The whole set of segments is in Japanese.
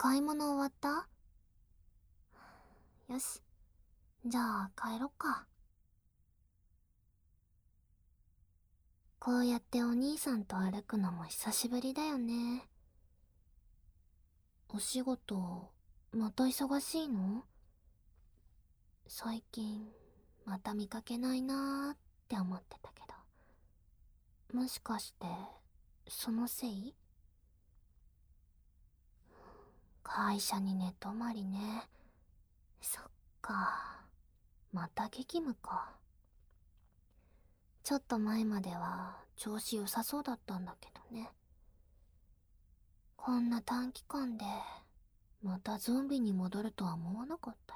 買い物終わった？よし。じゃあ帰ろっか。こうやってお兄さんと歩くのも久しぶりだよね。お仕事、また忙しいの？最近、また見かけないなーって思ってたけど。もしかして、そのせい？会社に寝泊まりね。そっか。また激務か。ちょっと前までは調子良さそうだったんだけどね。こんな短期間でまたゾンビに戻るとは思わなかったよ。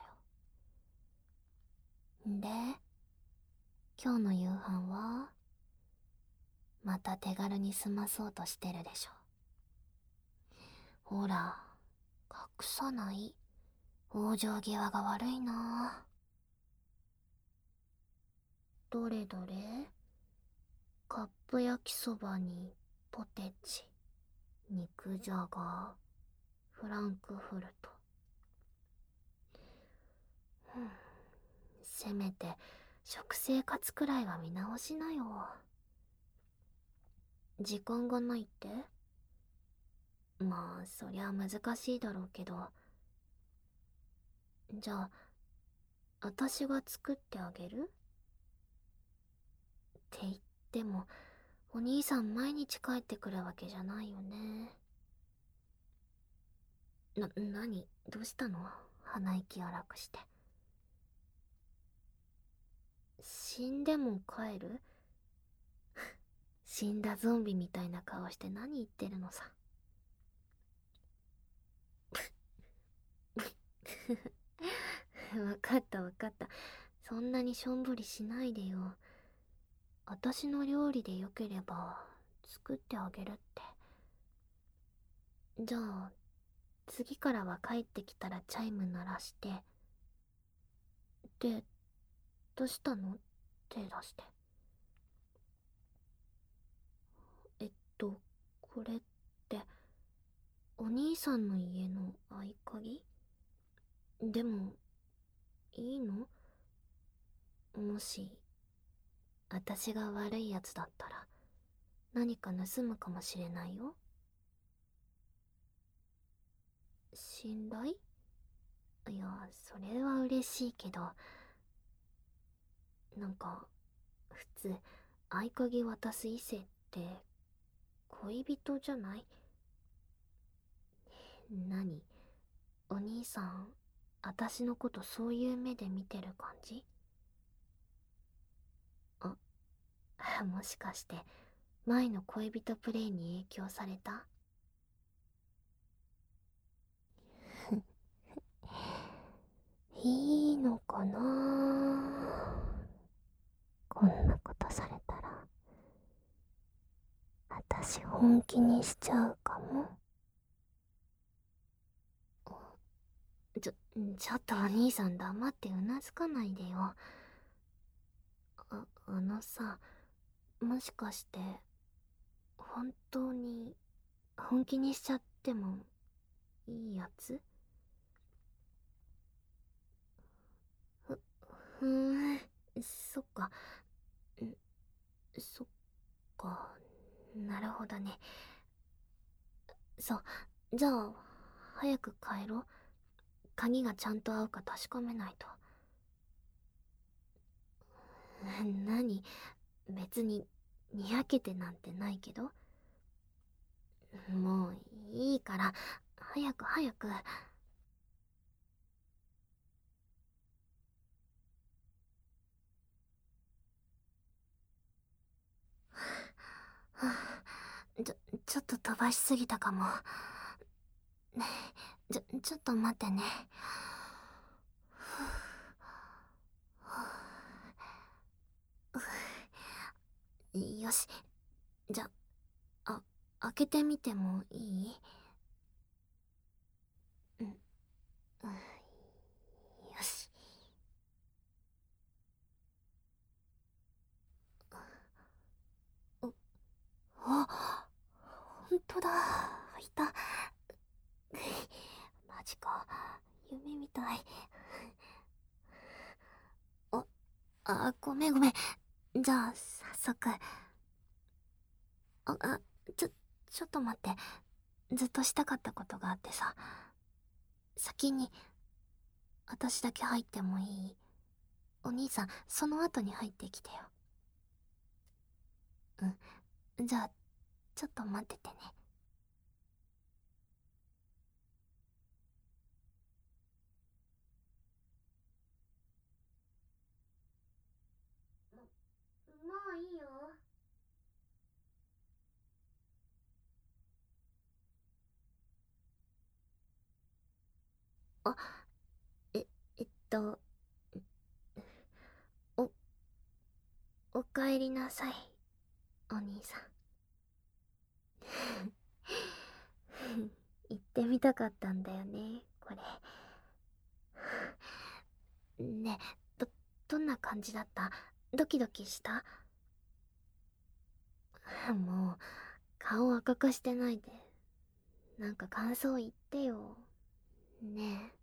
で、今日の夕飯はまた手軽に済まそうとしてるでしょ。ほら、隠さない。往生際が悪いな。どれどれ？カップ焼きそばにポテチ、肉じゃが、フランクフルト。せめて食生活くらいは見直しなよ。時間がないって？まあそりゃ難しいだろうけど。じゃあ私が作ってあげる？って言ってもお兄さん毎日帰ってくるわけじゃないよね。何？どうしたの？鼻息荒くして。死んでも帰る？死んだゾンビみたいな顔して何言ってるのさ。わかったわかった。そんなにしょんぼりしないでよ。私の料理でよければ作ってあげるって。じゃあ次からは帰ってきたらチャイム鳴らして。で、どうしたの？手出して。えっと、これって、お兄さんの家の合鍵？でも、いいの？もし、私が悪いやつだったら、何か盗むかもしれないよ。信頼？いや、それは嬉しいけど、なんか、普通、合鍵渡す異性って、恋人じゃない？何？お兄さん、私のことそういう目で見てる感じ？あ、もしかして、前の恋人プレイに影響された？いいのかな？こんなことされたら、私本気にしちゃうかも。ちょっとお兄さん黙ってうなずかないでよ。あのさ、もしかして、本当に本気にしちゃってもいいやつ？ふ、ふーん、そっか、んそっか、なるほどね。そう、じゃあ、早く帰ろう。鍵がちゃんと合うか確かめないと。何？別に、にやけてなんてないけど。もういいから、早く早く。はあ、ちょっと飛ばしすぎたかも。ねえ、ちょっと待ってね。よし、じゃ、開けてみてもいい？うん、よし。あ、ほんとだ、いた。 痛い。ごめんごめん。じゃあ、早速。あ、あ、ちょっと待って。ずっとしたかったことがあってさ。先に、私だけ入ってもいい？お兄さん、その後に入ってきてよ。うん。じゃあ、ちょっと待っててね。もういいよ。あ、え、えっと、お、おかえりなさい、お兄さん。行ってみたかったんだよね、これ。ねえ、どんな感じだった？ドキドキした？もう、顔赤くしてないで。なんか感想言ってよ。ね